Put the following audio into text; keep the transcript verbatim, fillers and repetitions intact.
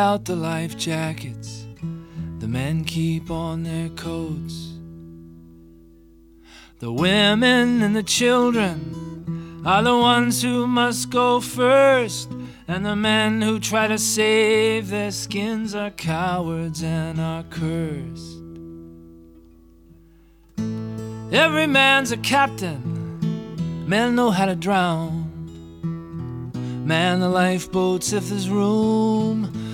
out the life jackets the men keep on their coats. The women and the children are the ones who must go first, and the men who try to save their skins are cowards and are cursed. Every man's a captain, men know how to drown. Man the lifeboats if there's room,